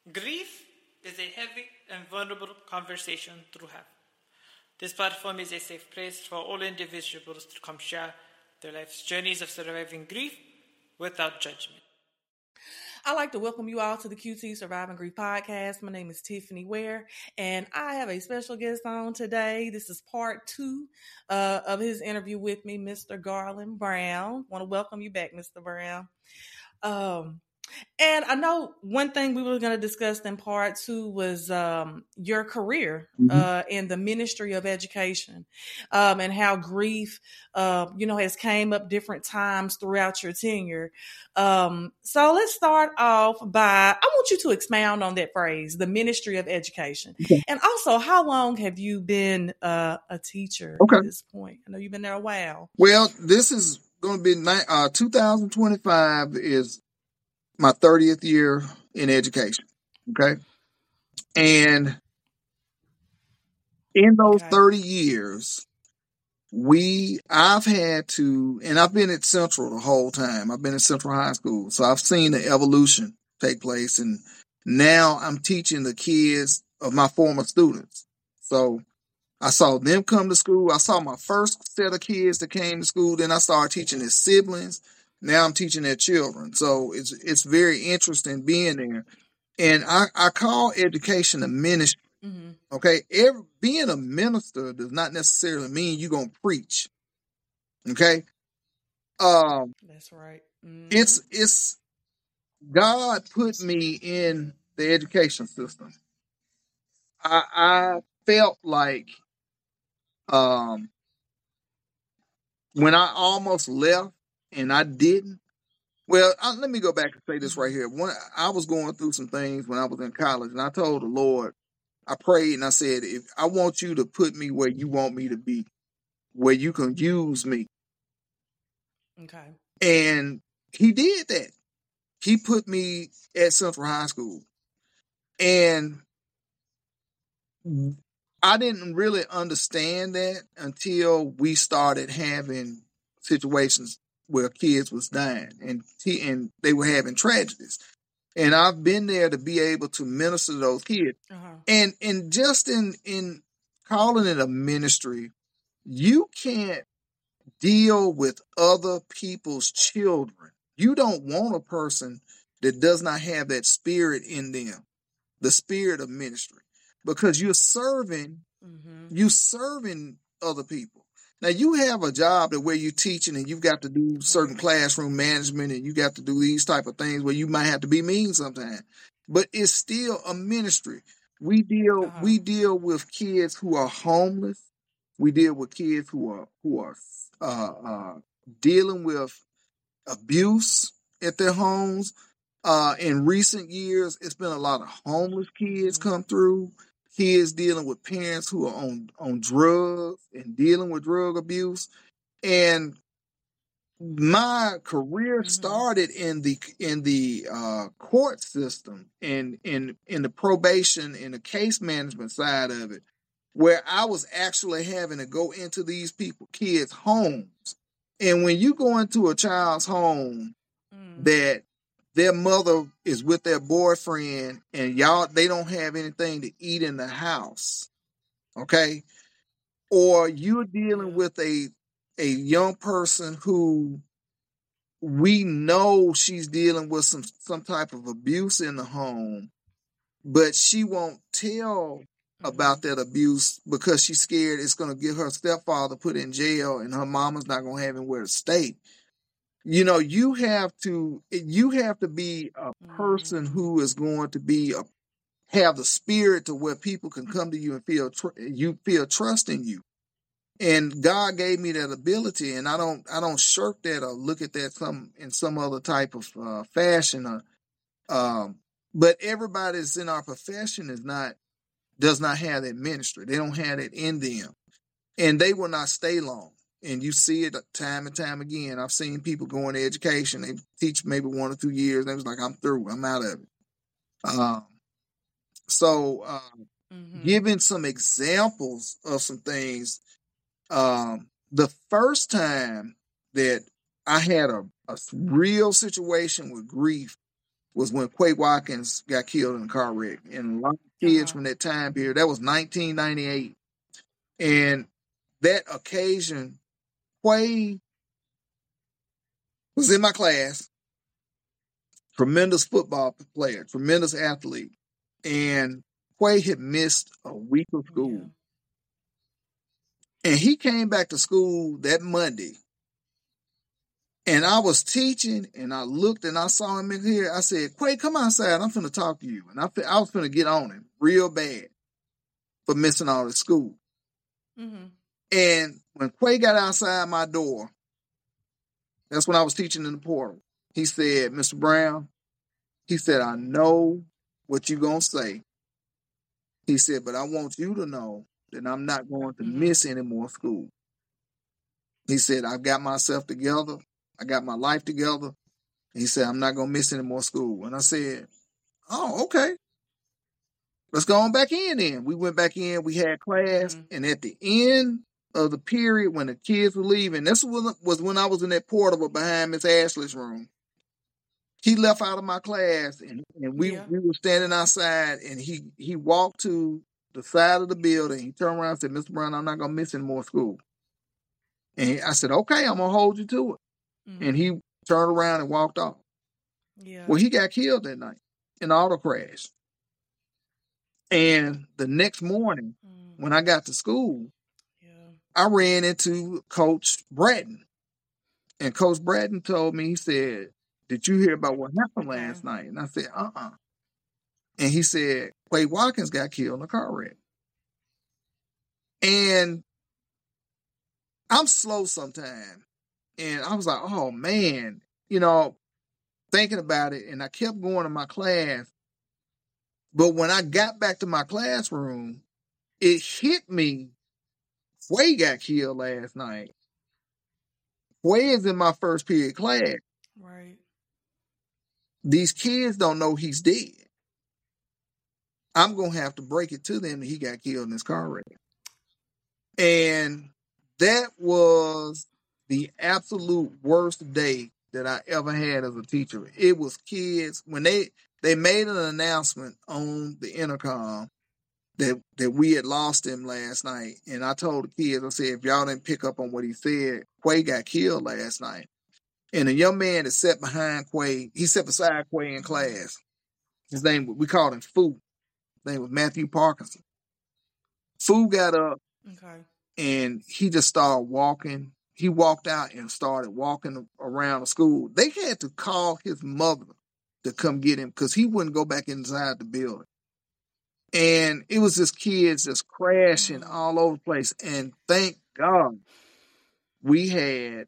Grief is a heavy and vulnerable conversation to have. This platform is a safe place for all individuals to come share their life's journeys of surviving grief without judgment. I'd like to welcome you all to the QT Surviving Grief podcast. My name is Tiffany Ware, and I have a special guest on today. This is part 2 of his interview with me, Mr. Garland Brown. I want to welcome you back, Mr. Brown. And I know one thing we were going to discuss in part 2 was your career in the ministry of education and how grief, has came up different times throughout your tenure. So let's start off by, I want you to expound on that phrase, the ministry of education. Okay. And also, how long have you been a teacher at this point? I know you've been there a while. Well, this is going to be 2025 is my 30th year in education. Okay. And in those 30 years, I've had to, and I've been at Central the whole time. I've been at Central High School. So I've seen the evolution take place. And now I'm teaching the kids of my former students. So I saw them come to school. I saw my first set of kids that came to school. Then I started teaching their siblings. Now I'm teaching their children. So it's very interesting being there. And I call education a ministry. Mm-hmm. Okay. Being a minister does not necessarily mean you're going to preach. Okay. That's right. Mm-hmm. It's God put me in the education system. I felt like, when I almost left, and I didn't. Well, let me go back and say this right here. When I was going through some things when I was in college, and I told the Lord, I prayed and I said, if I want you to put me where you want me to be, where you can use me. Okay. And he did that. He put me at Central High School. And I didn't really understand that until we started having situations where kids was dying and they were having tragedies. And I've been there to be able to minister to those kids. Uh-huh. And just in calling it a ministry, you can't deal with other people's children. You don't want a person that does not have that spirit in them, the spirit of ministry, because you're serving other people. Now, you have a job where you're teaching and you've got to do certain classroom management and you got to do these type of things where you might have to be mean sometimes, but it's still a ministry. We deal with kids who are homeless. We deal with kids who are dealing with abuse at their homes. In recent years, it's been a lot of homeless kids come through. Kids dealing with parents who are on drugs and dealing with drug abuse. And my career started in the court system and in the probation and the case management side of it, where I was actually having to go into these kids' homes. And when you go into a child's home that their mother is with their boyfriend and they don't have anything to eat in the house. Okay. Or you're dealing with a young person who we know she's dealing with some type of abuse in the home, but she won't tell about that abuse because she's scared it's going to get her stepfather put in jail and her mama's not going to have anywhere to stay. You know, you have to be a person who is going to have the spirit to where people can come to you and feel trust in you. And God gave me that ability, and I don't shirk that or look at that in some other type of fashion. But everybody that's in our profession does not have that ministry. They don't have it in them, and they will not stay long. And you see it time and time again. I've seen people go into education. They teach maybe 1 or 2 years. And they was like, I'm through. I'm out of it. Giving some examples of some things. The first time that I had a real situation with grief was when Quay Watkins got killed in a car wreck. And a lot of kids from that time period, that was 1998. And that occasion, Quay was in my class, tremendous football player, tremendous athlete. And Quay had missed a week of school. Yeah. And he came back to school that Monday. And I was teaching, and I looked and I saw him in here. I said, Quay, come outside. I'm finna talk to you. And I was finna get on him real bad for missing all the school. Mm-hmm. And when Quay got outside my door, that's when I was teaching in the portal. He said, Mr. Brown, he said, I know what you're going to say. He said, but I want you to know that I'm not going to miss any more school. He said, I've got myself together. I got my life together. He said, I'm not going to miss any more school. And I said, oh, okay. Let's go on back in then. We went back in. We had class. And at the end of the period when the kids were leaving, this was when I was in that portable behind Miss Ashley's room. He left out of my class, and we were standing outside, and he walked to the side of the building. He turned around and said, Mr. Brown, I'm not going to miss any more school. And I said, okay, I'm going to hold you to it. And he turned around and walked off. Yeah. Well, he got killed that night in an auto crash. And the next morning, when I got to school, I ran into Coach Bratton. And Coach Bratton told me, he said, did you hear about what happened last night? And I said, And he said, Quay Watkins got killed in a car wreck. And I'm slow sometimes. And I was like, oh, man, thinking about it. And I kept going to my class. But when I got back to my classroom, it hit me. Quay got killed last night. Quay is in my first period class. Right. These kids don't know he's dead. I'm going to have to break it to them that he got killed in this car wreck. And that was the absolute worst day that I ever had as a teacher. It was kids, when they made an announcement on the intercom that we had lost him last night. And I told the kids, I said, if y'all didn't pick up on what he said, Quay got killed last night. And a young man that sat behind Quay, he sat beside Quay in class. His name, we called him Foo. His name was Matthew Parkinson. Foo got up and he just started walking. He walked out and started walking around the school. They had to call his mother to come get him because he wouldn't go back inside the building. And it was just kids just crashing all over the place. And thank God we had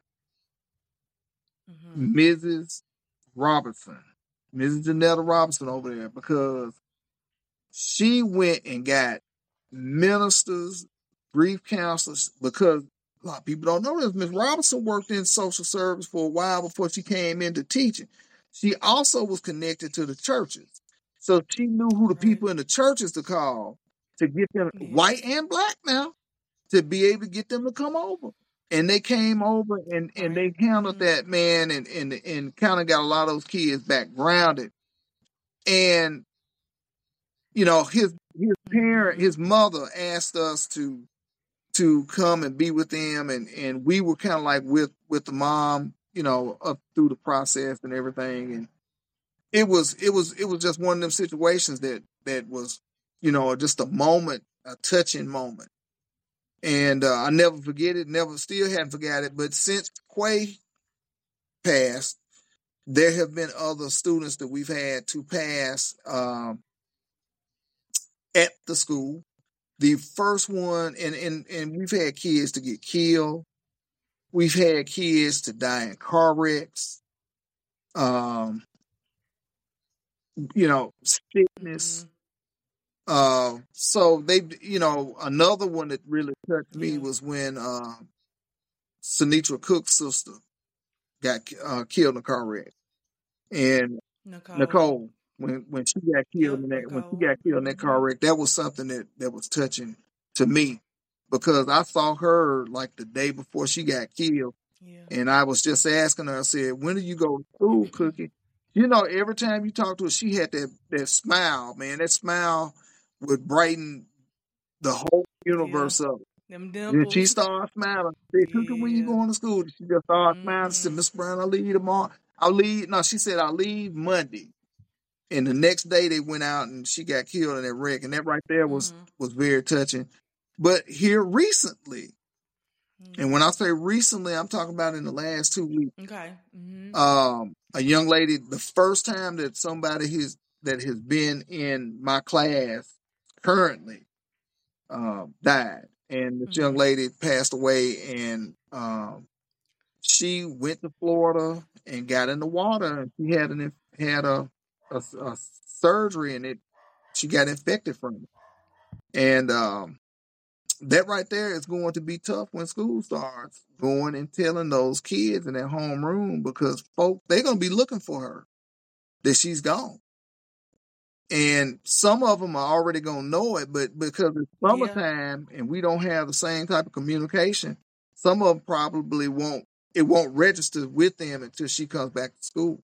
Mrs. Robertson, Mrs. Janetta Robertson over there, because she went and got ministers, grief counselors, because a lot of people don't know this. Ms. Robinson worked in social service for a while before she came into teaching. She also was connected to the churches. So she knew who the people in the churches to call to get them, white and black now, to be able to get them to come over. And they came over and they handled that, man, and kind of got a lot of those kids back grounded. And, his parent, his mother asked us to come and be with them, and we were kind of like with the mom, up through the process and everything. And it was just one of them situations that was, just a moment, a touching moment. And I never forget it, still haven't forgot it. But since Quay passed, there have been other students that we've had to pass at the school. The first one, and we've had kids to get killed. We've had kids to die in car wrecks. Sickness. So they, another one that really touched me was when Sinitra Cook's sister got killed in a car wreck, and Nicole when she got killed in that car wreck, that was something that was touching to me, because I saw her like the day before she got killed, and I was just asking her. I said, "When do you go to school, Cookie?" You know, every time you talk to her, she had that smile, man. That smile would brighten the whole Yeah. universe up. Them Then she dimples. started smiling. She said, Cookie, when you Yeah. going to school? She just started smiling. She said, Mm-hmm. Miss Brown, I'll leave tomorrow. I'll leave. No, she said, I'll leave Monday. And the next day they went out and she got killed in that wreck. And that right there was very touching. But here recently, and when I say recently, I'm talking about in the last 2 weeks. Okay. A young lady, the first time that somebody that has been in my class currently died. And this young lady passed away, and she went to Florida and got in the water, and she had a surgery, and she got infected from it. And that right there is going to be tough when school starts, going and telling those kids in their homeroom, because they're going to be looking for her, that she's gone. And some of them are already going to know it, but because it's summertime and we don't have the same type of communication, some of them probably won't register with them until she comes back to school.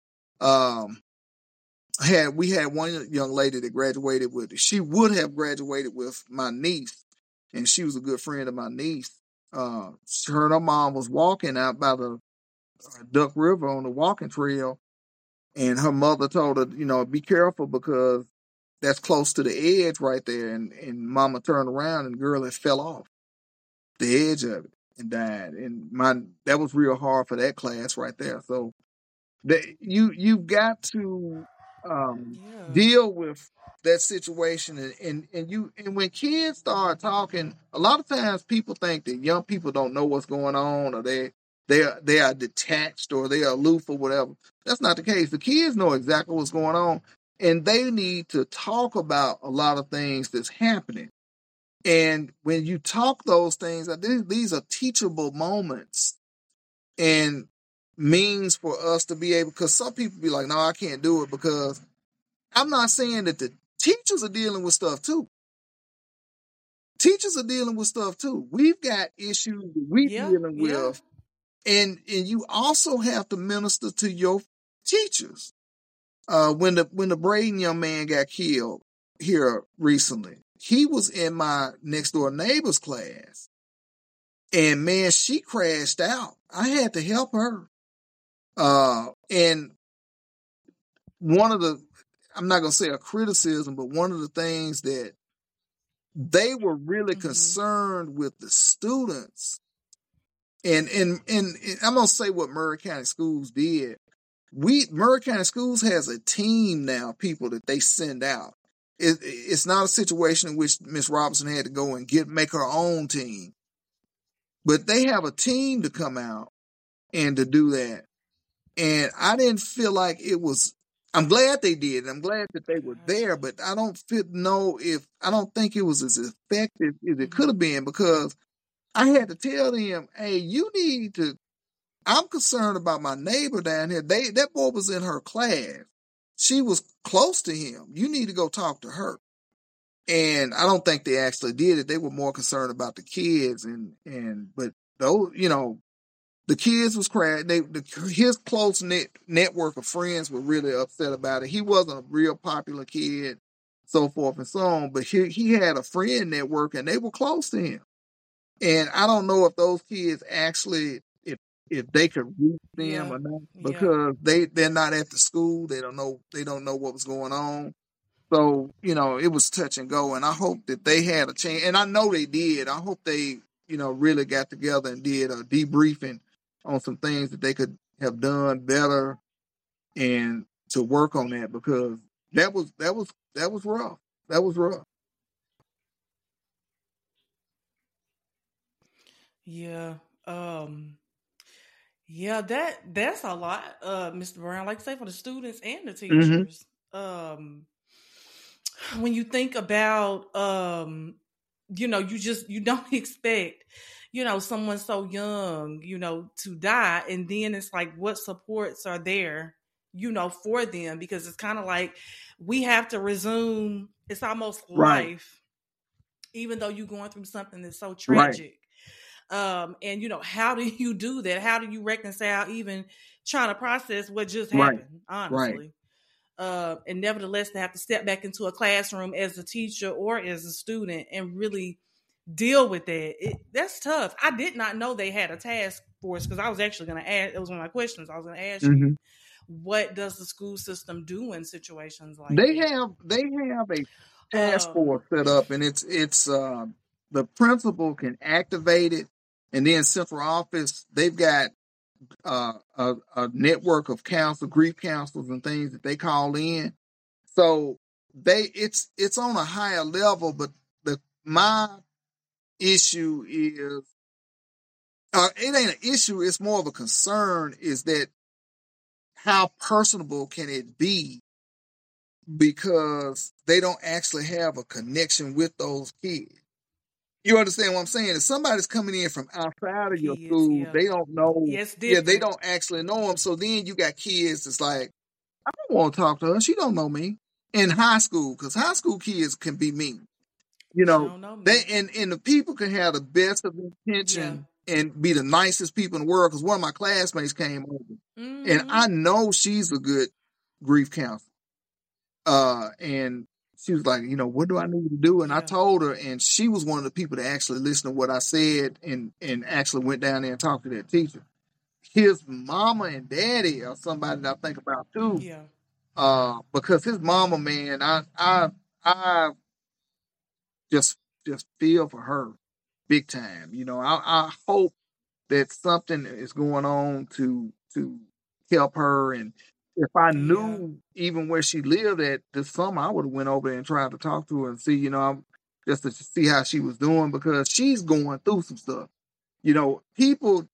We had one young lady that she would have graduated with my niece, and she was a good friend of my niece. Her and her mom was walking out by the Duck River on the walking trail, and her mother told her, be careful because that's close to the edge right there. And mama turned around and the girl had fell off the edge of it and died. And that was real hard for that class right there. So you've got to deal with that situation. And when kids start talking, a lot of times people think that young people don't know what's going on, or they are detached, or they are aloof, or whatever. That's not the case. The kids know exactly what's going on, and they need to talk about a lot of things that's happening. And when you talk those things, these are teachable moments and means for us to be able, because some people be like, no, I can't do it, because I'm not saying that the teachers are dealing with stuff too. Teachers are dealing with stuff too. We've got issues that we're dealing with. And you also have to minister to your teachers. When the Braden young man got killed here recently, he was in my next door neighbor's class. And man, she crashed out. I had to help her. And I'm not going to say a criticism, but one of the things that they were really concerned with the students. And I'm going to say what Maury County Schools did. Maury County Schools has a team now, people that they send out. It's not a situation in which Miss Robinson had to go and make her own team. But they have a team to come out and to do that. And I didn't feel like it was, I'm glad they did. I'm glad that they were there, but I don't think it was as effective as it could have been, because I had to tell them, hey, I'm concerned about my neighbor down here. That boy was in her class. She was close to him. You need to go talk to her. And I don't think they actually did it. They were more concerned about the kids, but those, the kids was crying. His close network of friends were really upset about it. He wasn't a real popular kid, so forth and so on, but he had a friend network and they were close to him. And I don't know if those kids actually, if they could reach them or not, because they're not at the school. They don't know what was going on. So, it was touch and go, and I hope that they had a chance, and I know they did. I hope they, really got together and did a debriefing on some things that they could have done better and to work on that, because that was rough. That was rough. Yeah. Yeah, that's a lot, Mr. Brown, like I say, for the students and the teachers. When you think about, you don't expect, someone so young, to die. And then it's like, what supports are there, for them? Because it's kind of like we have to resume, it's almost life, even though you're going through something that's so tragic. And how do you do that? How do you reconcile even trying to process what just Right. happened, honestly. And nevertheless, to have to step back into a classroom as a teacher or as a student and really deal with that. That's tough. I did not know they had a task force, because I was actually going to ask, it was one of my questions. I was going to ask Mhm. you, what does the school system do in situations like They that? have a task force set up, and it's the principal can activate it, and then central office, they've got a network of grief counselors and things that they call in. So it's on a higher level, but my issue is it ain't an issue, it's more of a concern, is that how personable can it be, because they don't actually have a connection with those kids. You understand what I'm saying? If somebody's coming in from outside of your Kids, school, yeah. they don't know. Yeah, it's Yeah, they different. don't actually know them. So then you got kids that's like, I don't want to talk to her. She don't know me. In high school, because high school kids can be mean. You She know, don't know me. they and the people can have the best of intention and be the nicest people in the world. Because one of my classmates came over, and I know she's a good grief counselor. And she was like, what do I need to do? And I told her, and she was one of the people that actually listened to what I said and actually went down there and talked to that teacher. His mama and daddy are somebody that I think about too. Yeah. Because his mama, man, I just feel for her big time. I hope that something is going on to help her. And if I knew even where she lived at this summer, I would have went over there and tried to talk to her and see, just to see how she was doing, because she's going through some stuff. People,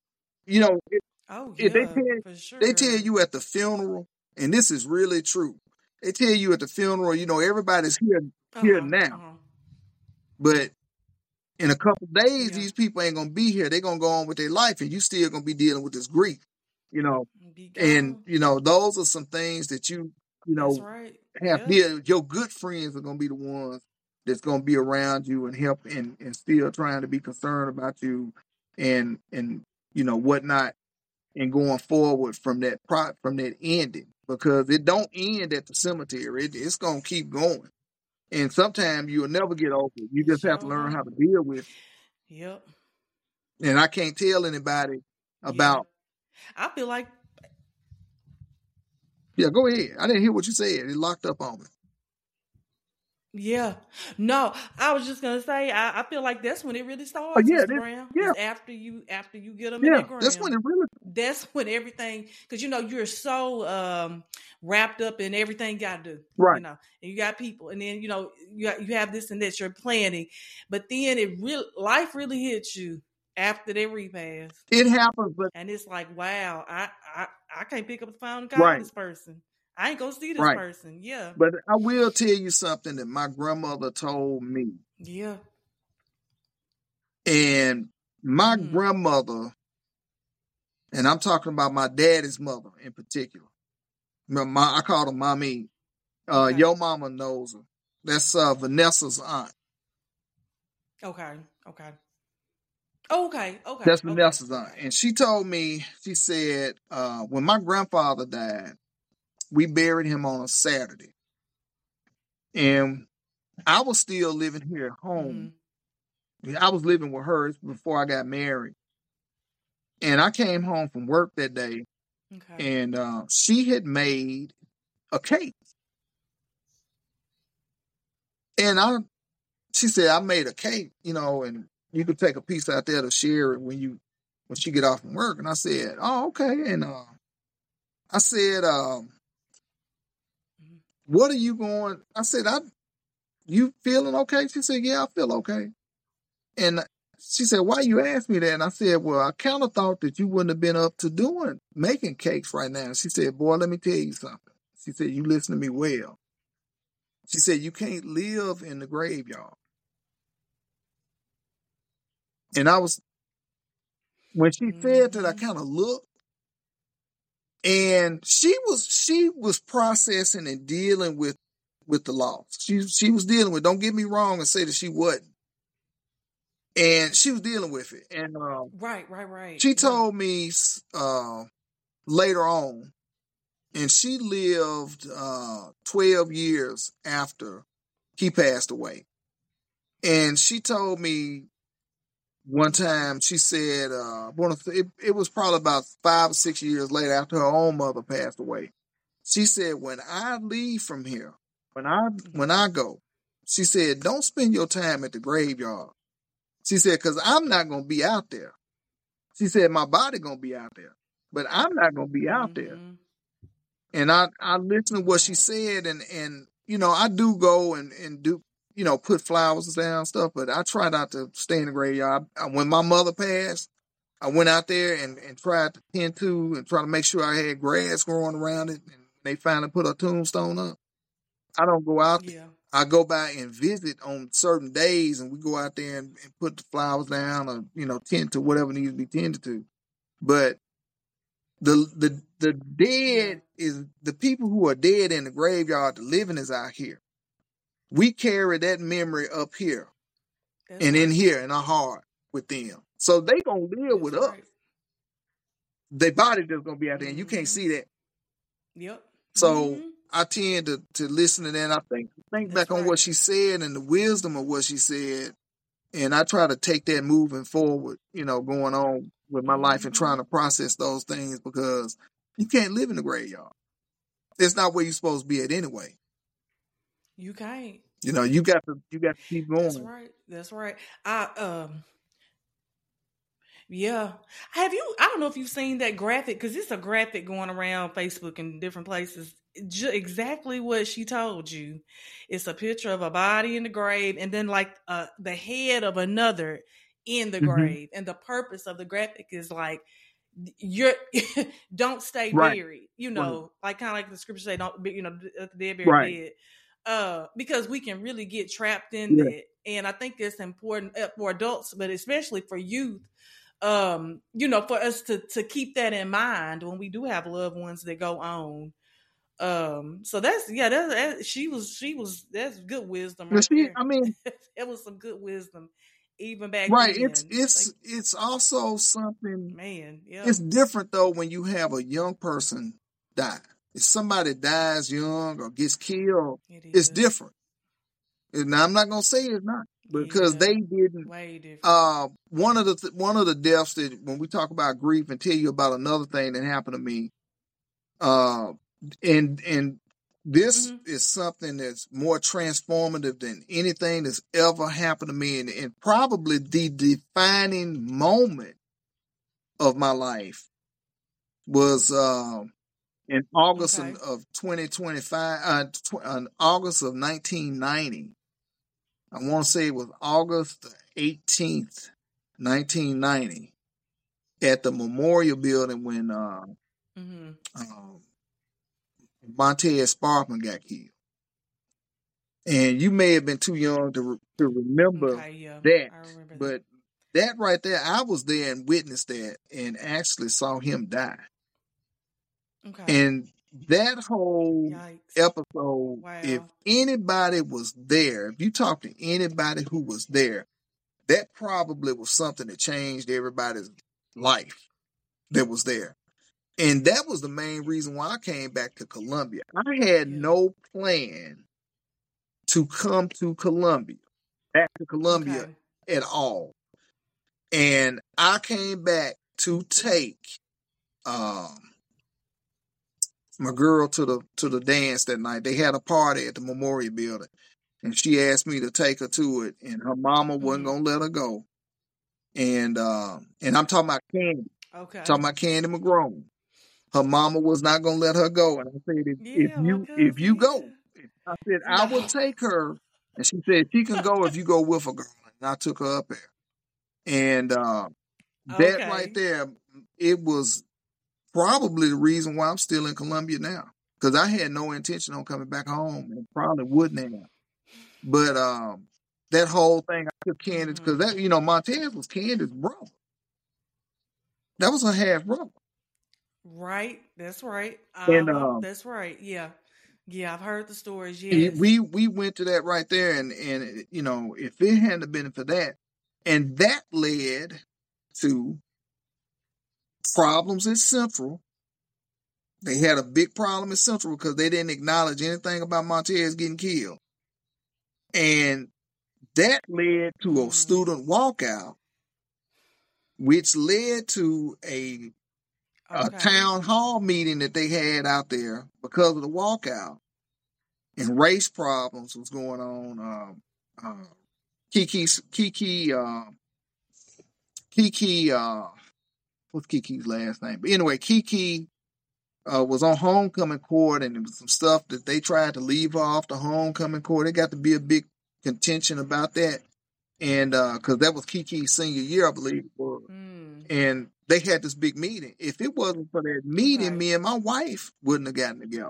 For sure. they tell you at the funeral, and this is really true. They tell you at the funeral, everybody's here now, but in a couple of days, these people ain't gonna be here. They're gonna go on with their life, and you still gonna be dealing with this grief. And those are some things that That's right. have your good friends are gonna be the ones that's gonna be around you and help and still trying to be concerned about you and whatnot, and going forward from that ending, because it don't end at the cemetery. It's gonna keep going. And sometimes you'll never get over it. You just have to learn how to deal with it. Yep. And I can't tell anybody about. I feel like. Yeah, go ahead. I didn't hear what you said. It locked up on me. Yeah. No, I was just gonna say, I feel like that's when it really starts, Mr. Brown. Yeah. After you get them in the ground. That's when it really. That's when everything, because you're so wrapped up in everything you got to do, right? And you got people, and then you have this and that you're planning, but then life really hits you after they repass. It happens, and it's like, wow, I can't pick up the phone and call this person. I ain't gonna see this person. Yeah. But I will tell you something that my grandmother told me. Yeah. And my grandmother, and I'm talking about my daddy's mother in particular. I call her Mommy. Your mama knows her. That's Vanessa's aunt. Okay. That's Vanessa's aunt. And she told me, she said, when my grandfather died, we buried him on a Saturday. And I was still living here at home. I was living with her before I got married. And I came home from work that day. Okay. And she had made a cake. And she said, I made a cake, and you could take a piece out there to share it when she get off from work. And I said, oh, okay. And I said, what are you going? I said, you feeling okay? She said, yeah, I feel okay. And she said, why you asked me that? And I said, well, I kind of thought that you wouldn't have been up to making cakes right now. She said, boy, let me tell you something. She said, you listen to me well. She said, you can't live in the graveyard. And when she said that, I kind of looked. And she was processing and dealing with the loss. She was dealing with, don't get me wrong and say that she wasn't. And she was dealing with it. And right. She told me later on, and she lived 12 years after he passed away. And she told me one time, she said, it was probably about 5 or 6 years later after her own mother passed away. She said, when I leave from here, when I go, she said, don't spend your time at the graveyard. She said, because I'm not going to be out there. She said, my body going to be out there, but I'm not going to be out there. And I listened to what she said, and you know, I do go and do, you know, put flowers down and stuff, but I try not to stay in the graveyard. When my mother passed, I went out there and tried to tend to and try to make sure I had grass growing around it, and they finally put a tombstone up. I don't go out there. I go by and visit on certain days, and we go out there and put the flowers down, or, you know, tend to whatever needs to be tended to. But the dead is the people who are dead in the graveyard. The living is out here. We carry that memory up here and in here in our heart with them. So they gonna live with us. Their body just gonna be out there, and you can't see that. Yep. So I tend to listen to that. And I think back on what she said and the wisdom of what she said, and I try to take that moving forward, you know, going on with my life and trying to process those things, because you can't live in the graveyard. It's not where you're supposed to be at anyway. You can't. You know, you got to keep going. That's right. Yeah. I don't know if you've seen that graphic, because it's a graphic going around Facebook and different places. Exactly what she told you. It's a picture of a body in the grave, and then like the head of another in the grave. And the purpose of the graphic is like, you're don't stay buried, you know, like kind of like the scripture say, don't be, you know, dead buried dead. Because we can really get trapped in that. And I think it's important for adults, but especially for youth, you know, for us to keep that in mind when we do have loved ones that go on. So that's good wisdom. Right there. I mean, it was some good wisdom even back then. It's also something, man. Yeah. It's different though when you have a young person die. If somebody dies young or gets killed, it's different. And I'm not gonna say it's not, because they didn't. Way different. One of the deaths that, when we talk about grief, and tell you about another thing that happened to me. And this is something that's more transformative than anything that's ever happened to me, and probably the defining moment of my life was in August of 2025, in August of 1990. I want to say it was August 18th, 1990, at the Memorial Building when Montez Sparkman got killed. And you may have been too young to remember that. But that right there, I was there and witnessed that and actually saw him die. And that whole episode, if anybody was there, if you talk to anybody who was there, that probably was something that changed everybody's life that was there. And that was the main reason why I came back to Columbia. I had no plan to come to Columbia, back to Columbia at all. And I came back to take my girl to the dance that night. They had a party at the Memorial Building, and she asked me to take her to it, and her mama wasn't gonna let her go. And I'm talking about Candy. Talking about Candy McGrone. Her mama was not gonna let her go, and I said, if you go, I said I will take her, and she said she can go if you go with her, girl. And I took her up there, and that right there, it was probably the reason why I'm still in Columbia now, because I had no intention on coming back home, and probably wouldn't have. But that whole thing, I took Candace, because that, you know, Montez was Candace's brother. That was her half brother. Right, that's right. That's right. Yeah, I've heard the stories. Yes, we went to that right there, and you know, if it hadn't been for that, and that led to problems at Central, They had a big problem in Central because they didn't acknowledge anything about Montez getting killed. And that led to a student walkout, which led to a town hall meeting that they had out there because of the walkout. And race problems was going on. Kiki, what's Kiki's last name? But anyway, Kiki was on homecoming court, and there was some stuff that they tried to leave her off the homecoming court. It got to be a big contention about that. And because that was Kiki's senior year, I believe. And they had this big meeting. If it wasn't for that meeting, me and my wife wouldn't have gotten together.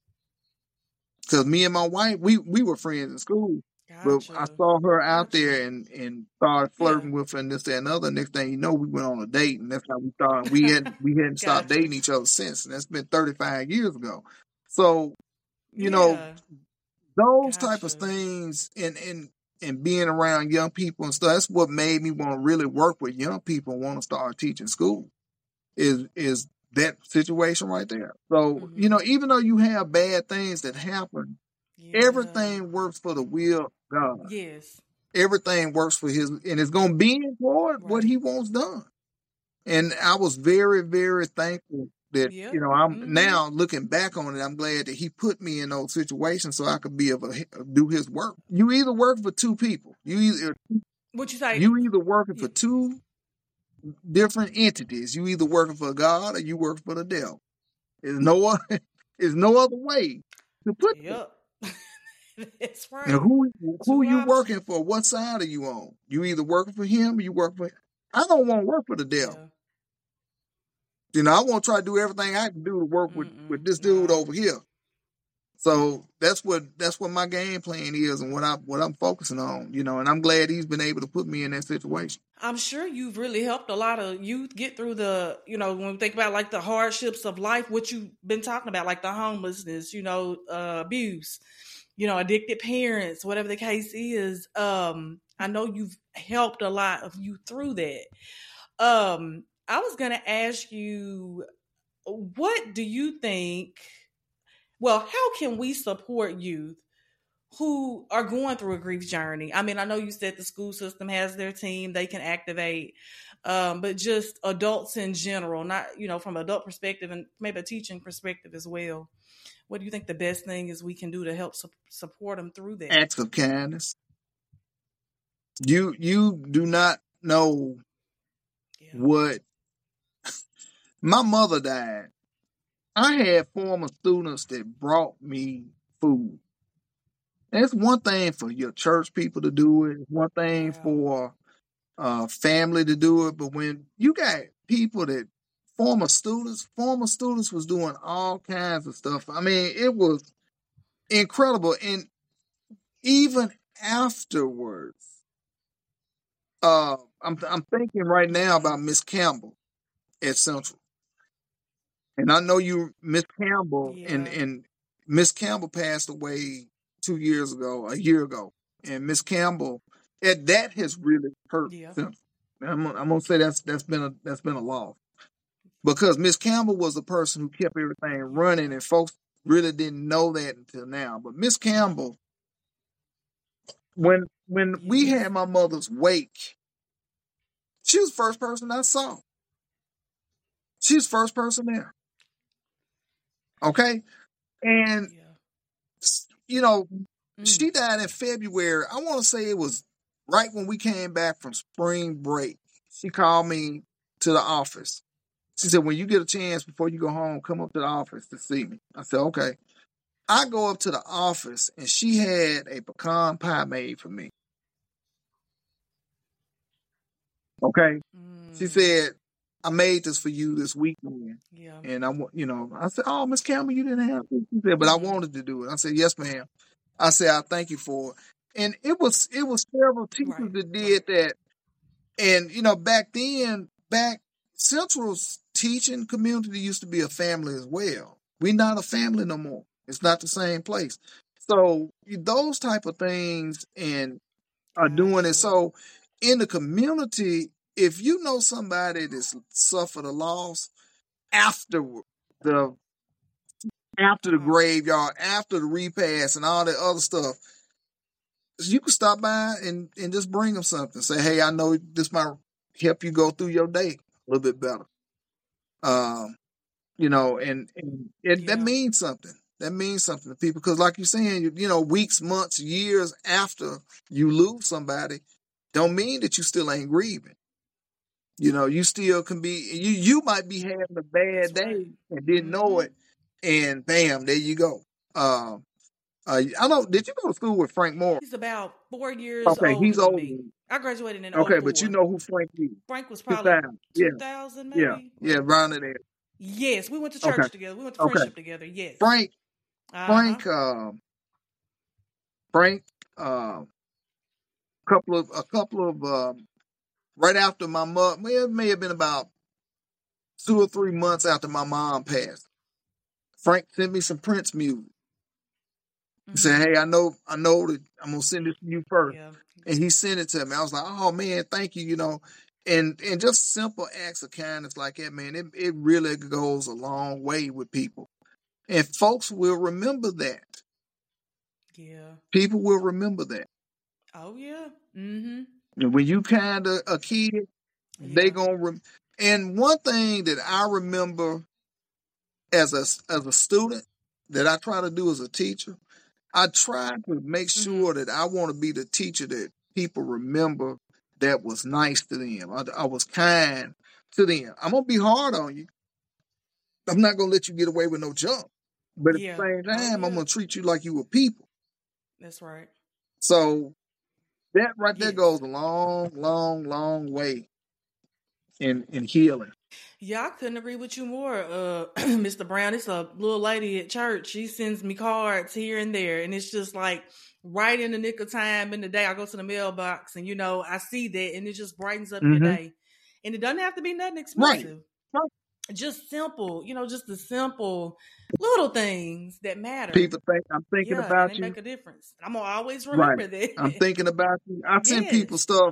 Because me and my wife, we were friends in school. But I saw her out there and started flirting with her and this, that, and other. Next thing you know, we went on a date, and that's how we thought. We hadn't stopped dating each other since, and that's been 35 years ago. So, you know, those type of things and being around young people and stuff, that's what made me want to really work with young people and want to start teaching school is that situation right there. So, you know, even though you have bad things that happen, everything works for the will of God. Yes. Everything works for his, and it's going to be for what he wants done. And I was very, very thankful that, you know, I'm now looking back on it, I'm glad that he put me in those situations so I could be able to do his work. You either work for two people. You either working for two different entities. You either working for God or you working for the devil. There's no other way to put it. That's right. And who you working for? What side are you on? You either working for him or you work for him. I don't want to work for the devil. You know, I want to try to do everything I can do to work with this dude over here. So that's what my game plan is and what I'm focusing on, you know, and I'm glad he's been able to put me in that situation. I'm sure you've really helped a lot of youth get through the, you know, when we think about like the hardships of life, what you've been talking about, like the homelessness, you know, abuse, you know, addicted parents, whatever the case is. I know you've helped a lot of you through that. I was going to ask you, what do you think, well, how can we support youth who are going through a grief journey? I mean, I know you said the school system has their team, they can activate, but just adults in general, not, you know, from an adult perspective and maybe a teaching perspective as well. What do you think the best thing is we can do to help support them through that? Acts of kindness. You do not know what. My mother died. I had former students that brought me food. It's one thing for your church people to do it. It's one thing for family to do it. But when you got people that former students was doing all kinds of stuff. I mean, it was incredible. And even afterwards, I'm thinking right now about Miss Campbell at Central. And I know you, Miss Campbell, and Miss Campbell passed away a year ago. And Miss Campbell, that has really hurt Central. I'm gonna say that's been a loss. Because Miss Campbell was a person who kept everything running, and folks really didn't know that until now. But Miss Campbell, when we had my mother's wake, she was the first person I saw. She was the first person there. Okay? And, you know, she died in February. I want to say it was right when we came back from spring break. She called me to the office. She said, when you get a chance before you go home, come up to the office to see me. I said, okay. I go up to the office, and she had a pecan pie made for me. Okay? She said, I made this for you this weekend. And I said, oh, Miss Campbell, you didn't have this. She said, but I wanted to do it. I said, yes, ma'am. I said, I thank you for it. And it was several teachers that did that. And, you know, back Central's teaching community used to be a family as well. We're not a family no more. It's not the same place. So those type of things and are doing it. So in the community, if you know somebody that's suffered a loss after the after the graveyard, after the repast and all that other stuff. You can stop by and just bring them something. Say, hey, I know this might help you go through your day a little bit better. You know, and that means something. That means something to people because, like you're saying, you know, weeks, months, years after you lose somebody, don't mean that you still ain't grieving. You know, you still can be. You might be having a bad day and didn't know it, and bam, there you go. I know. Did you go to school with Frank Moore? He's about 4 years okay, older he's than older. me. I graduated in Okay, 04. but you know who Frank is. Frank was probably 2000, maybe. Yeah, around there. Yes, we went to church together. We went to friendship together. Yes, Frank, a couple of right after my mom. It may have been about 2 or 3 months after my mom passed. Frank sent me some Prince music. He said, hey, I know that I'm gonna send this to you first. Yeah. And he sent it to me. I was like, oh man, thank you, you know. And just simple acts of kindness like that, man, it really goes a long way with people. And folks will remember that. Yeah. People will remember that. Oh yeah. Mm-hmm. And when you kind of a kid, they gonna and one thing that I remember as a student that I try to do as a teacher, I try to make sure that I want to be the teacher that people remember that was nice to them. I was kind to them. I'm going to be hard on you. I'm not going to let you get away with no junk. But at the same time, I'm going to treat you like you were people. That's right. So that right there goes a long, long, long way in healing. Yeah, I couldn't agree with you more, Mr. Brown. It's a little lady at church. She sends me cards here and there, and it's just like right in the nick of time in the day. I go to the mailbox, and you know I see that, and it just brightens up your day. And it doesn't have to be nothing expensive. Right. Just simple, you know, just the simple little things that matter. People think I'm thinking about you. They make a difference. I'm gonna always remember that. I'm thinking about you. I send people stuff.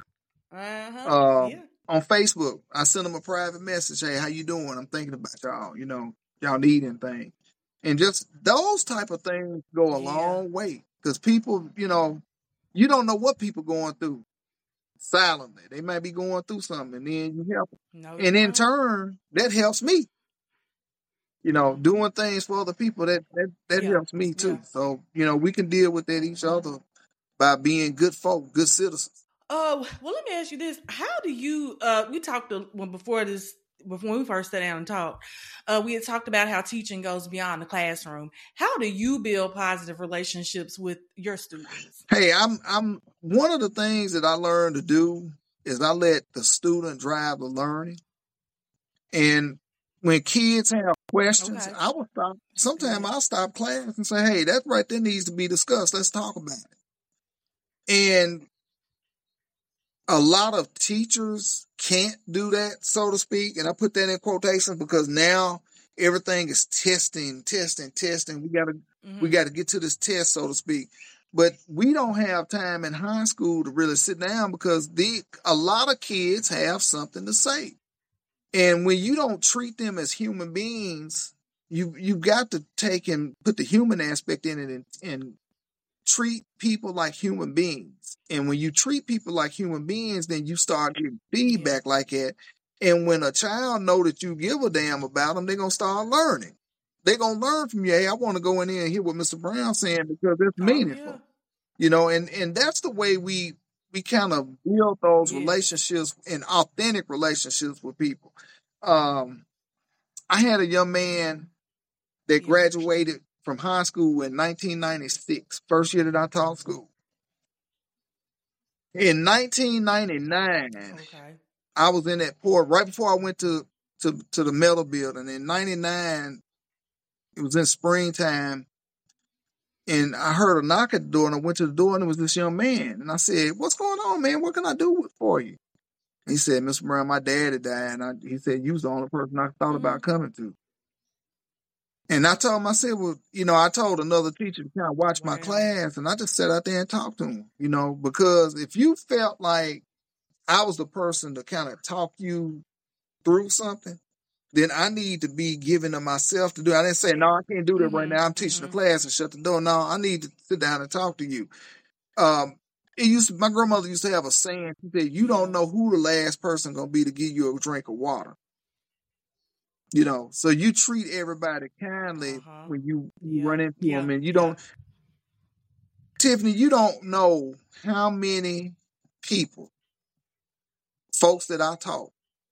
On Facebook, I send them a private message. Hey, how you doing? I'm thinking about y'all. You know, y'all need anything. And just those type of things go a long way. Because people, you know, you don't know what people going through silently. They might be going through something, and then you help them. No, and in turn, that helps me. You know, doing things for other people, that helps me too. Yeah. So, you know, we can deal with that each other by being good folk, good citizens. Well, let me ask you this. How do you, we talked before we first sat down and talked, we had talked about how teaching goes beyond the classroom. How do you build positive relationships with your students? Hey, I'm one of the things that I learned to do is I let the student drive the learning. And when kids have questions, I will stop. Sometimes I'll stop class and say, hey, that right there needs to be discussed. Let's talk about it. And a lot of teachers can't do that, so to speak. And I put that in quotations because now everything is testing. We gotta get to this test, so to speak. But we don't have time in high school to really sit down because a lot of kids have something to say. And when you don't treat them as human beings, you've got to take and put the human aspect in it and treat people like human beings. And when you treat people like human beings, then you start getting feedback like that. And when a child know that you give a damn about them, they're going to start learning. They're going to learn from you. Hey, I want to go in there and hear what Mr. Brown's saying because it's meaningful. Yeah. You know, and that's the way we kind of build those relationships and authentic relationships with people. I had a young man that graduated from high school in 1996, first year that I taught school. In 1999, I was in that port right before I went to the metal building. In 99, it was in springtime, and I heard a knock at the door, and I went to the door, and it was this young man. And I said, what's going on, man? What can I do for you? And he said, Mr. Brown, my dad had died. And he said, you was the only person I thought about coming to. And I told him, I said, well, you know, I told another teacher to kind of watch my class, and I just sat out there and talked to him, you know, because if you felt like I was the person to kind of talk you through something, then I need to be giving to myself to do. I didn't say, no, I can't do that right now. I'm teaching the class and shut the door. No, I need to sit down and talk to you. My grandmother used to have a saying. She said, you don't know who the last person going to be to give you a drink of water. So you treat everybody kindly when you run into them, and you don't, Tiffany, you don't know how many folks that I taught,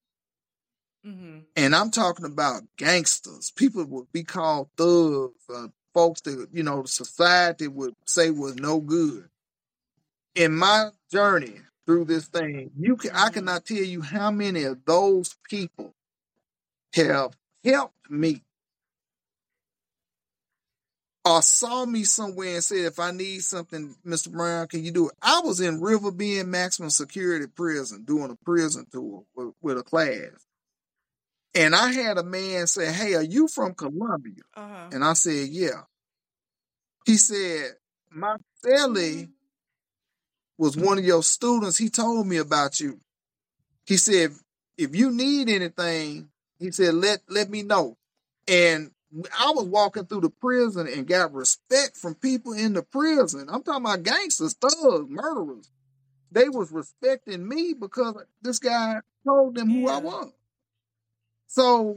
and I'm talking about gangsters, people would be called thugs, folks that, society would say was no good. In my journey through this thing, I cannot tell you how many of those people have helped me or saw me somewhere and said, if I need something, Mr. Brown, can you do it? I was in River Bend Maximum Security Prison doing a prison tour with a class. And I had a man say, hey, are you from Columbia? And I said, yeah. He said, my cellie was one of your students. He told me about you. He said, if you need anything, he said, let me know. And I was walking through the prison and got respect from people in the prison. I'm talking about gangsters, thugs, murderers. They was respecting me because this guy told them who I was. So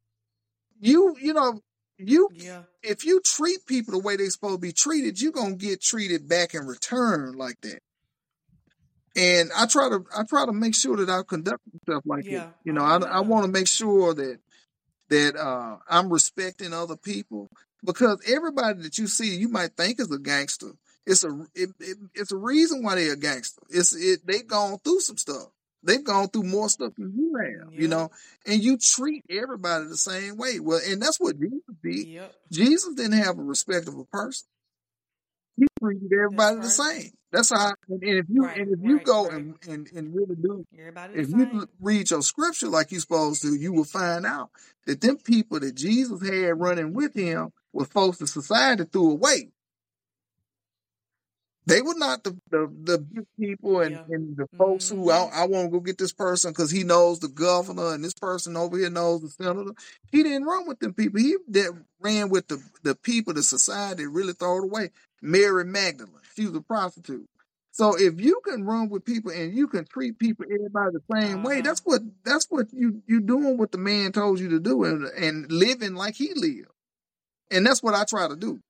if you treat people the way they're supposed to be treated, you're gonna get treated back in return like that. And I try to make sure that I conduct myself like that. I want to make sure that I'm respecting other people, because everybody that you see, you might think is a gangster. It's a reason why they're a gangster. They've gone through some stuff. They've gone through more stuff than you have, and you treat everybody the same way. Well, and that's what Jesus did. Jesus didn't have a respect of a person. He treated everybody the same. That's how. And if you go and really do, if you read your scripture like you're supposed to, you will find out that them people that Jesus had running with him were folks that society threw away. They were not the big people and the folks who I want to go get this person because he knows the governor and this person over here knows the senator. He didn't run with them people. He ran with the people that society really threw away. Mary Magdalene, she was a prostitute. So if you can run with people and you can treat everybody the same way, that's what you doing what the man told you to do and living like he lived. And that's what I try to do.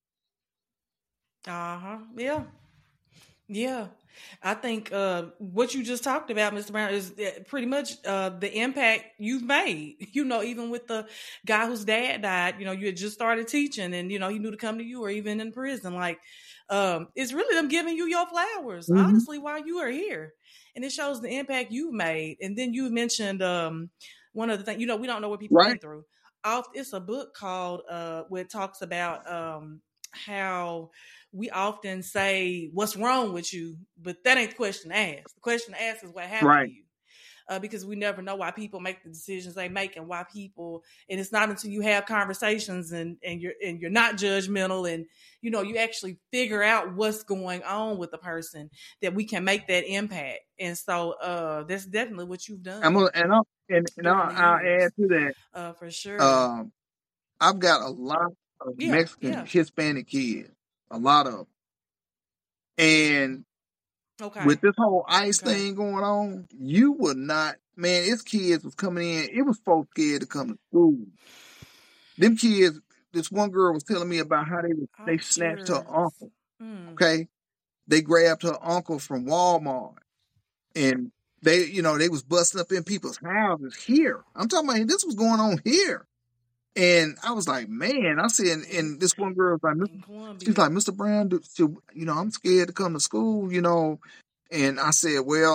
Yeah. I think what you just talked about, Mr. Brown, is pretty much the impact you've made. Even with the guy whose dad died, you had just started teaching and, he knew to come to you, or even in prison. Like, it's really them giving you your flowers, honestly, while you are here. And it shows the impact you've made. And then you mentioned one of the things, we don't know what people went through. It's a book called, where it talks about how we often say, what's wrong with you? But that ain't the question asked. The question asked is what happened to you. Because we never know why people make the decisions they make and and it's not until you have conversations and you're not judgmental and, you actually figure out what's going on with the person that we can make that impact. And so that's definitely what you've done. I'll add to that. For sure. I've got a lot of Mexican, Hispanic kids, a lot of them. And with this whole ICE thing going on, you would not, man, his kids was coming in. It was folks scared to come to school. Them kids, this one girl was telling me about how they snatched her uncle. Okay. They grabbed her uncle from Walmart and they was busting up in people's houses here. I'm talking about this was going on here. And I was like, man, I said, and this one girl was like, she's like, Mr. Brown, I'm scared to come to school, And I said,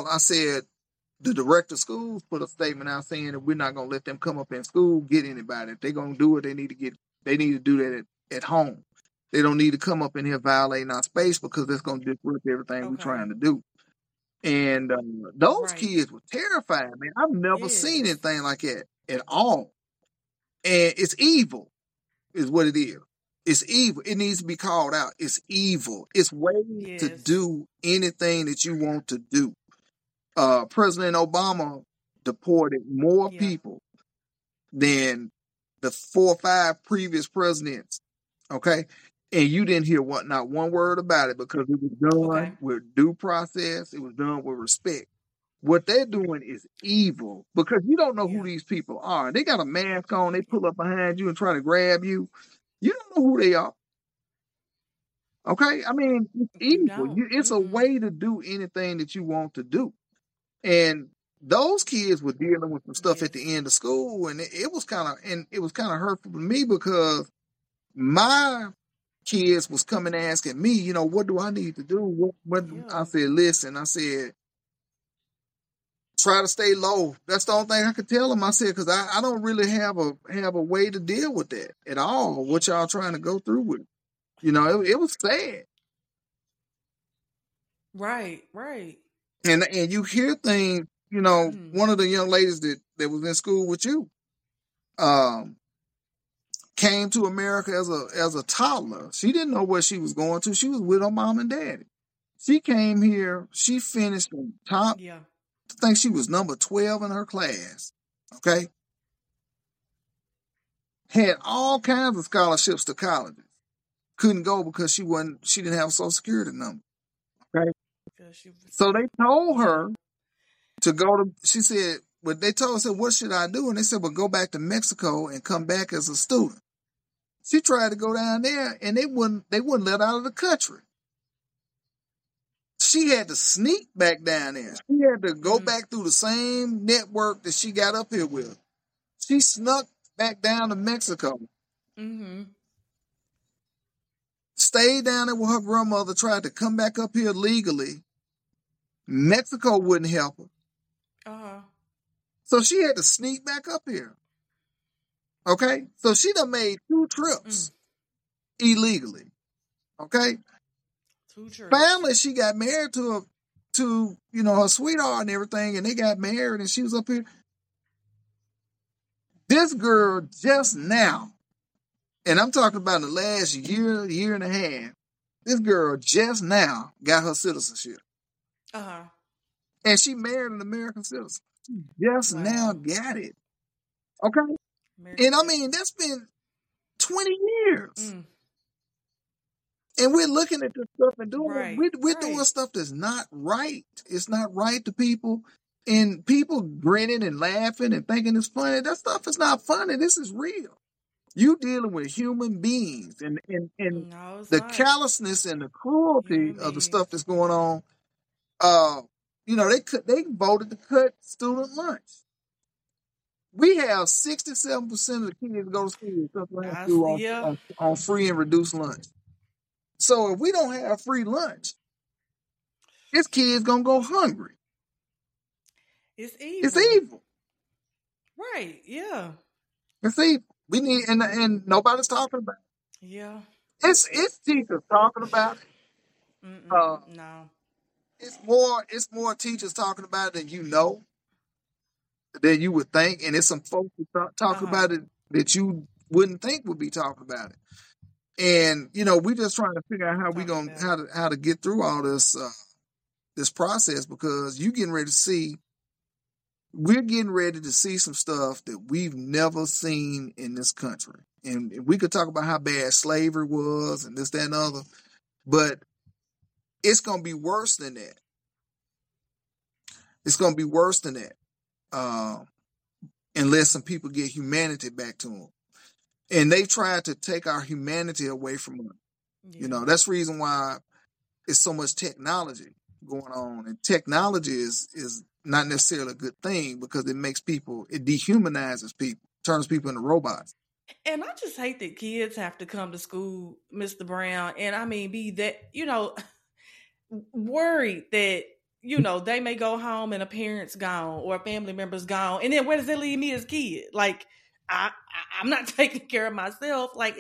the director of schools put a statement out saying that we're not going to let them come up in school, get anybody. If they're going to do it, they need to do that at home. They don't need to come up in here violating our space because that's going to disrupt everything we're trying to do. And those kids were terrified, man. I've never seen anything like that at all. And it's evil, is what it is. It's evil. It needs to be called out. It's evil. It's ways to do anything that you want to do. President Obama deported more people than the 4 or 5 previous presidents. Okay. And you didn't hear not one word about it because it was done with due process. It was done with respect. What they're doing is evil because you don't know who these people are. They got a mask on. They pull up behind you and try to grab you. You don't know who they are. Okay. I mean, it's evil. It's a way to do anything that you want to do. And those kids were dealing with some stuff at the end of school, and it was kind of hurtful to me because my kids was coming asking me, you know, what do I need to do? I said, listen, I said, try to stay low. That's the only thing I could tell them. I said, because I don't really have a way to deal with that at all. What y'all trying to go through with, you know, it was sad. Right. And you hear things, you know, one of the young ladies that was in school with you, came to America as a toddler. She didn't know where she was going to. She was with her mom and daddy. She came here. She finished the top. Yeah. I think she was number 12 in her class. Okay. Had all kinds of scholarships to colleges. Couldn't go because she didn't have a Social Security number. Okay. So they told her to go to, she said, but they told her, what should I do? And they said, well, go back to Mexico and come back as a student. She tried to go down there and they wouldn't let her out of the country. She had to sneak back down there. She had to go back through the same network that she got up here with. She snuck back down to Mexico. Stayed down there with her grandmother, tried to come back up here legally. Mexico wouldn't help her. So she had to sneak back up here. Okay? So she done made 2 trips illegally. Okay? 2 trips. Finally, she got married to you know, her sweetheart and everything, and they got married and she was up here. This girl just now, and I'm talking about the last year and a half, this girl just now got her citizenship. And she married an American citizen. She just now got it. Okay? And I mean, that's been 20 years. And we're looking at this stuff and doing we're doing stuff that's not right. It's not right to people. And people grinning and laughing and thinking it's funny. That stuff is not funny. This is real. You dealing with human beings and the callousness and the cruelty of the stuff that's going on. You know, they voted to cut student lunch. We have 67% of the kids go to school on free and reduced lunch. So if we don't have free lunch, this kid's gonna go hungry. It's evil. It's evil. Right? Yeah. It's evil. We need and nobody's talking about it. Yeah. It's teachers talking about it. No. It's more teachers talking about it than than you would think, and it's some folks that talk about it that you wouldn't think would be talking about it. And you know, we're just trying to figure out how to get through all this this process because we're getting ready to see some stuff that we've never seen in this country. And we could talk about how bad slavery was and this, that, and other, but it's going to be worse than that. It's going to be worse than that. Unless some people get humanity back to them. And they tried to take our humanity away from us. Yeah. You know, that's the reason why it's so much technology going on. And technology is not necessarily a good thing because it dehumanizes people, turns people into robots. And I just hate that kids have to come to school, Mr. Brown, and I mean, be that, you know, worried that, you know, they may go home and a parent's gone or a family member's gone. And then where does it leave me as a kid? Like, I'm not taking care of myself. Like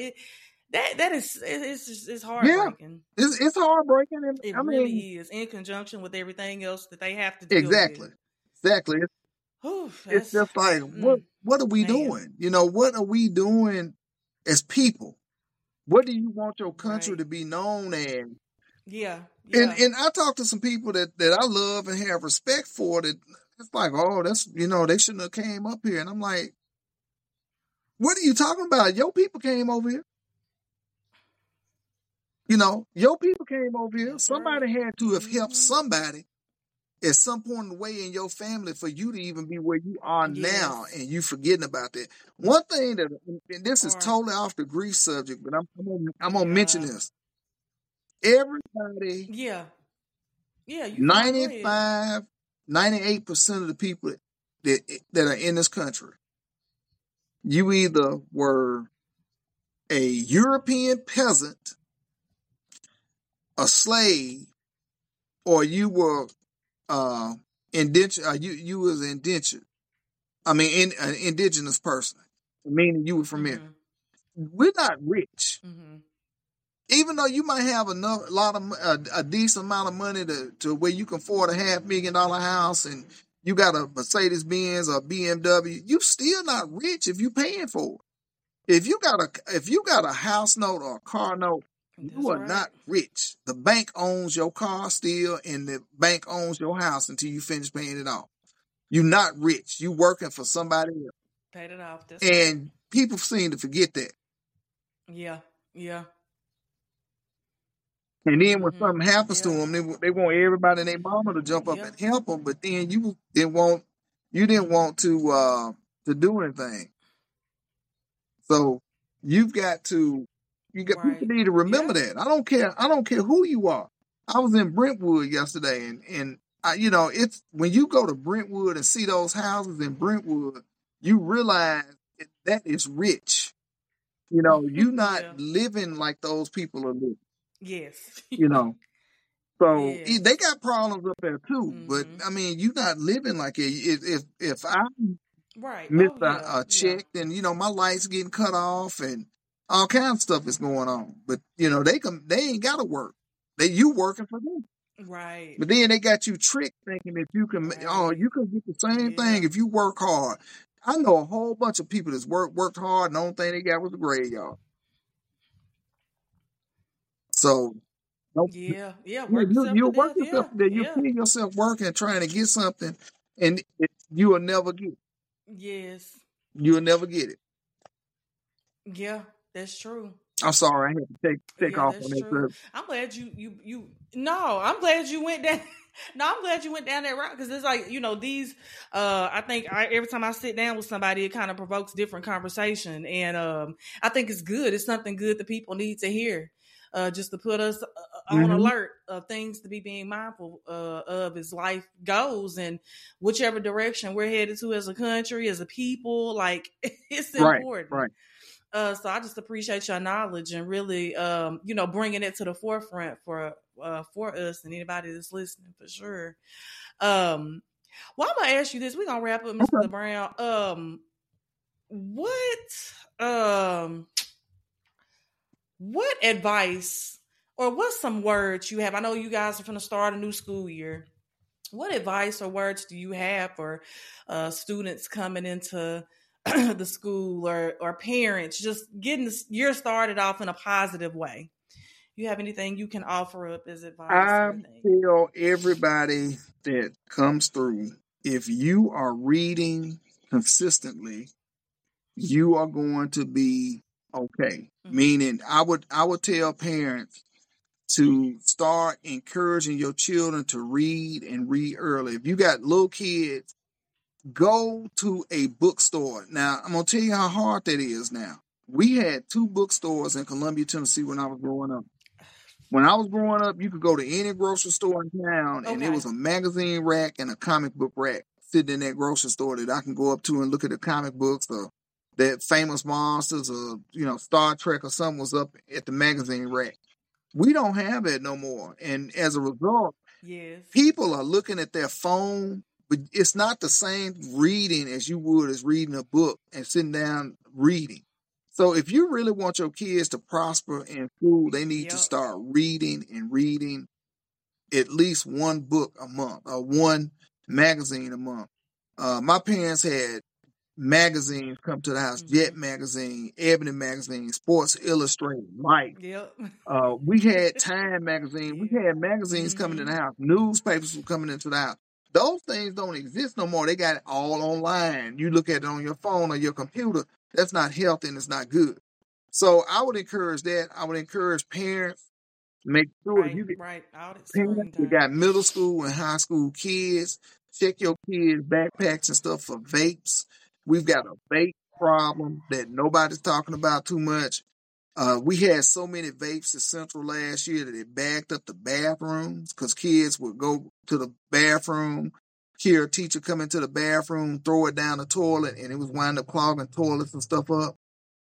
it's heartbreaking. Yeah, it's heartbreaking. And, it really is in conjunction with everything else that they have to do. Exactly. It's just like, what are we doing? You know, what are we doing as people? What do you want your country to be known as? Yeah. And I talk to some people that I love and have respect for that. It's like, oh, that's, you know, they shouldn't have came up here. And I'm like, What are you talking about? Your people came over here. You know, your people came over here. That's Somebody right. had to have helped Mhm. somebody at some point in the way in your family for you to even be where you are now, Yes. and you forgetting about that. One thing that, and this is Or totally off the grief subject, but I'm gonna mention yeah. this. Everybody, Yeah. Yeah, you fine. Go ahead. 95, 98% of the people that are in this country, you either were a European peasant, a slave, or you were indentured. You was indentured. I mean, an indigenous person, meaning you were from here. Mhm. We're not rich, Mhm. even though you might have a decent amount of money to where you can afford a $500,000 house and you got a Mercedes Benz or BMW. You still not rich if you paying for it. If you got a house note or a car note, you That's are right. not rich. The bank owns your car still, and the bank owns your house until you finish paying it off. You're not rich. You working for somebody else. Paid it off. That's right. And people seem to forget that. Yeah. Yeah. And then when Mhm. something happens to Yeah. them, they want everybody and their mama to jump up Yeah. and help them. But then you didn't want to do anything. So you've got to people Right. need to remember Yeah. that. I don't care who you are. I was in Brentwood yesterday, and it's when you go to Brentwood and see those houses in Brentwood, you realize that is rich. You know, you're not Yeah. living like those people are living. Yes. You know, so Yes. they got problems up there too. But Mhm. I mean, you're not living like it. If I Right. miss Oh yeah. a Yeah. check, then my lights getting cut off and all kinds of stuff is going on. But they ain't got to work. You working for them. Right. But then they got you tricked thinking that you can. Oh, Right. you can get the same Yeah. thing if you work hard. I know a whole bunch of people that's worked hard, and the only thing they got was a graveyard. So don't. Yeah. Yeah. Yeah, Work yourself to you'll work death. yourself Yeah. there. You'll Yeah. kill yourself working trying to get something, and you will never get it. Yes. You'll never get it. Yeah. That's true. I'm sorry, I had to take Yeah, off that's on that true. subject. I'm glad you. No, I'm glad you went down. No, I'm glad you went down that route because it's like these. I think every time I sit down with somebody, it kind of provokes different conversation, and I think it's good. It's something good that people need to hear, just to put us on alert of things to be being mindful of as life goes and whichever direction we're headed to as a country, as a people. Like it's important. Right. So I just appreciate your knowledge and really, bringing it to the forefront for us and anybody that's listening for sure. Well, I'm gonna ask you this. We're gonna wrap up, Mr. Okay. Brown. What advice or what's some words you have? I know you guys are going to start a new school year. What advice or words do you have for students coming into the school or parents just getting this year started off in a positive way? You have anything you can offer up as advice? I tell everybody that comes through, if you are reading consistently, you are going to be okay. Mm-hmm. Meaning, I would tell parents to start encouraging your children to read and read early. If you got little kids, go to a bookstore. Now, I'm going to tell you how hard that is now. We had 2 bookstores in Columbia, Tennessee when I was growing up. When I was growing up, you could go to any grocery store in town, and there was a magazine rack and a comic book rack sitting in that grocery store that I can go up to and look at the comic books or that famous monsters or, Star Trek or something was up at the magazine rack. We don't have it no more. And as a result, people are looking at their phone, but it's not the same reading as you would as reading a book and sitting down reading. So if you really want your kids to prosper in school, they need to start reading and reading at least 1 book a month or 1 magazine a month. My parents had magazines come to the house, Jet Magazine, Ebony Magazine, Sports Illustrated, Life. We had Time Magazine. We had magazines coming in the house. Newspapers were coming into the house. Those things don't exist no more. They got it all online. You look at it on your phone or your computer, That's not healthy and it's not good. So I would encourage that. I would encourage parents, make sure if you get All that parents screen that time. got middle school and high school kids, check your kids' backpacks and stuff for vapes. We've got a vape problem that nobody's talking about too much. We had so many vapes at Central last year that it backed up the bathrooms because kids would go to the bathroom, hear a teacher come into the bathroom, throw it down the toilet, and it was wind up clogging toilets and stuff up.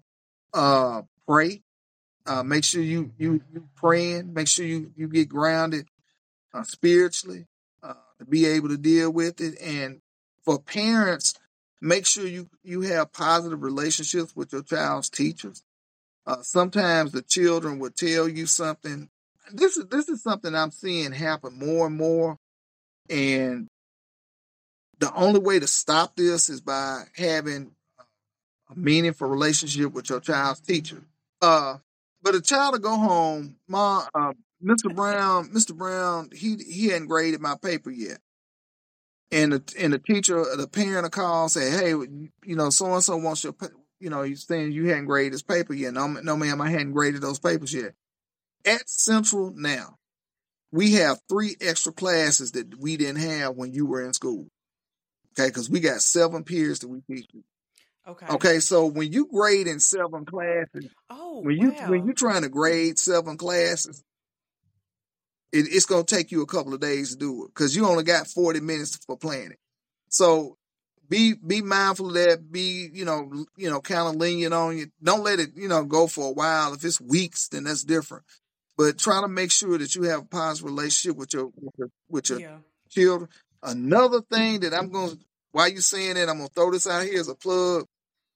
Pray. Make sure you praying. Make sure you get grounded spiritually to be able to deal with it. And for parents, make sure you have positive relationships with your child's teachers. Sometimes the children will tell you something. This is something I'm seeing happen more and more. And the only way to stop this is by having a meaningful relationship with your child's teacher. But a child to go home, Mom, Mr. Brown, he hadn't graded my paper yet. And the teacher, the parent will call and say, hey, so and so wants your, he's saying you hadn't graded his paper yet. No, ma'am, I hadn't graded those papers yet. At Central now, we have 3 extra classes that we didn't have when you were in school. Okay, because we got 7 peers that we teach you. Okay, so when you grade in 7 classes, when you're trying to grade 7 classes, it's going to take you a couple of days to do it because you only got 40 minutes for planning. So be mindful of that. Be kind of lenient on you. Don't let it go for a while. If it's weeks, then that's different. But try to make sure that you have a positive relationship with your children. Another thing that while you're saying that, I'm gonna throw this out here as a plug.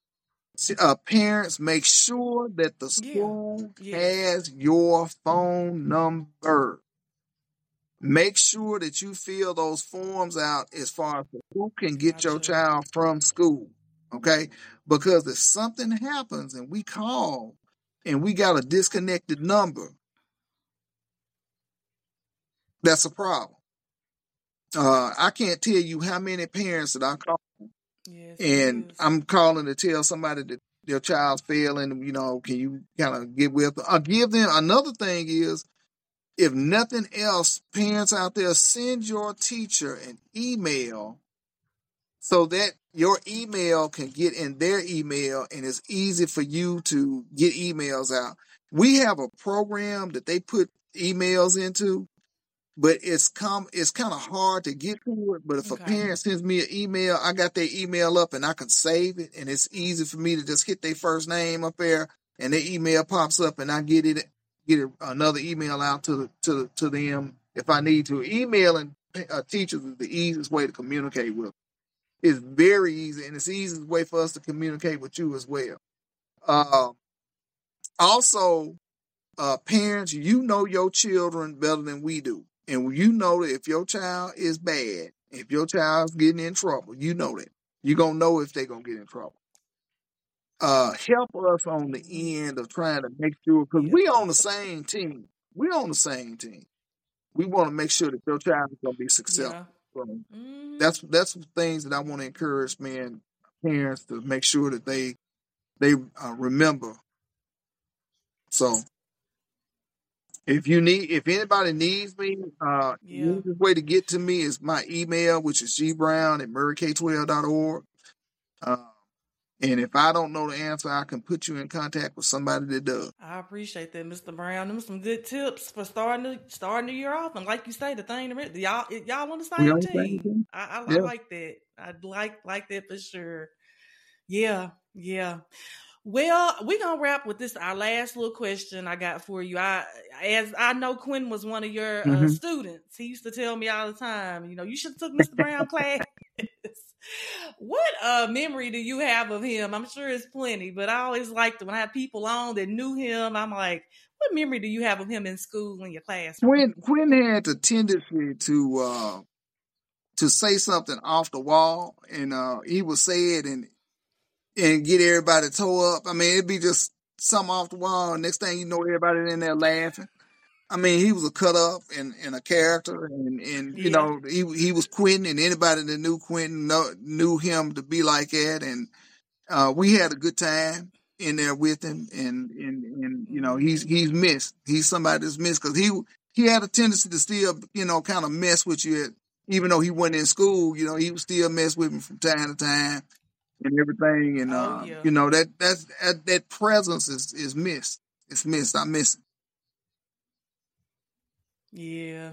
Parents, make sure that the school has your phone number. Make sure that you fill those forms out as far as who can get your child from school. Okay? Because if something happens and we call and we got a disconnected number, that's a problem. I can't tell you how many parents that I call. Yes, and I'm calling to tell somebody that their child's failing, can you kind of get with them? Give them. Another thing is, if nothing else, parents out there, send your teacher an email so that your email can get in their email and it's easy for you to get emails out. We have a program that they put emails into, but it's kind of hard to get to it. But if a parent sends me an email, I got their email up and I can save it, and it's easy for me to just hit their first name up there, and their email pops up, and I get another email out to them if I need to. Emailing teachers is the easiest way to communicate with them. It's very easy, and it's the easiest way for us to communicate with you as well. Also, parents, you know your children better than we do. And you know that if your child is bad, if your child's getting in trouble, you know that. You're going to know if they're going to get in trouble. Help us on the end of trying to make sure, because we on the same team. We on the same team. We want to make sure that your child is going to be successful. Yeah. So that's things that I want to encourage parents to make sure that they remember. So if anybody needs me, the easiest way to get to me is my email, which is gbrown@murrayk12.org. And if I don't know the answer, I can put you in contact with somebody that does. I appreciate that, Mr. Brown. Them some good tips for starting the year off. And like you say, the thing y'all on the same team. I like that. I like that for sure. Yeah. Well, we're going to wrap with this, our last little question I got for you. As I know Quinn was one of your students. He used to tell me all the time, you should have took Mr. Brown class. What memory do you have of him? I'm sure it's plenty, but I always liked when I have people on that knew him. I'm like, what memory do you have of him in school in your classroom? Quinn had the tendency to say something off the wall, and he would say it and get everybody tore up. I mean, it'd be just something off the wall. And next thing you know, everybody in there laughing. I mean, he was a cut up and a character, and he was Quentin, and anybody that knew Quentin knew him to be like that. And we had a good time in there with him, and you know, he's missed. He's somebody that's missed because he had a tendency to still, you know, kind of mess with you. Even though he wasn't in school, you know, he would still mess with me from time to time and everything. And you know, that presence is missed. It's missed. I miss it. Yeah.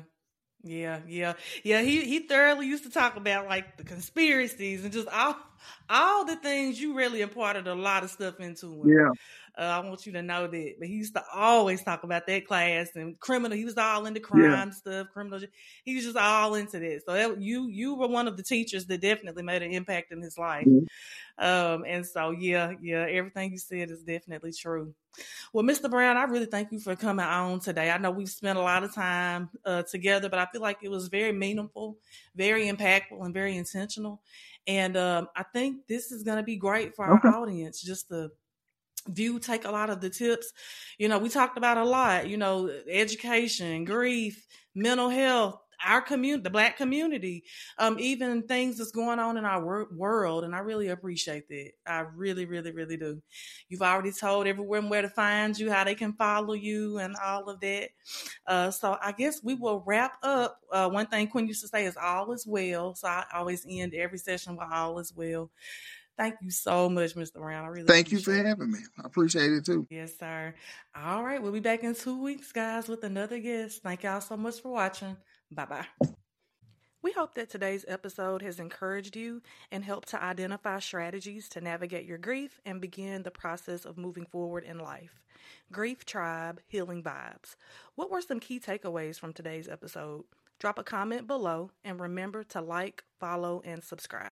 He thoroughly used to talk about like the conspiracies and just all the things. You really imparted a lot of stuff into him. Yeah. I want you to know that. But he used to always talk about that class and criminal. He was all into crime stuff, criminal. He was just all into that. So you were one of the teachers that definitely made an impact in his life. And so everything you said is definitely true. Well, Mr. Brown, I really thank you for coming on today. I know we've spent a lot of time together, but I feel like it was very meaningful, very impactful, and very intentional. And I think this is going to be great for our audience, just to take a lot of the tips. You know, we talked about a lot, you know, education, grief, mental health, our community, the Black community, even things that's going on in our world. And I really appreciate that. I really, really, really do. You've already told everyone where to find you, how they can follow you and all of that. So I guess we will wrap up. One thing Quinn used to say is all is well. So I always end every session with all is well. Thank you so much, Mr. Brown. I really thank you for having me. I appreciate it too. Yes, sir. All right. We'll be back in 2 weeks, guys, with another guest. Thank y'all so much for watching. Bye-bye. We hope that today's episode has encouraged you and helped to identify strategies to navigate your grief and begin the process of moving forward in life. Grief Tribe, Healing Vibes. What were some key takeaways from today's episode? Drop a comment below and remember to like, follow, and subscribe.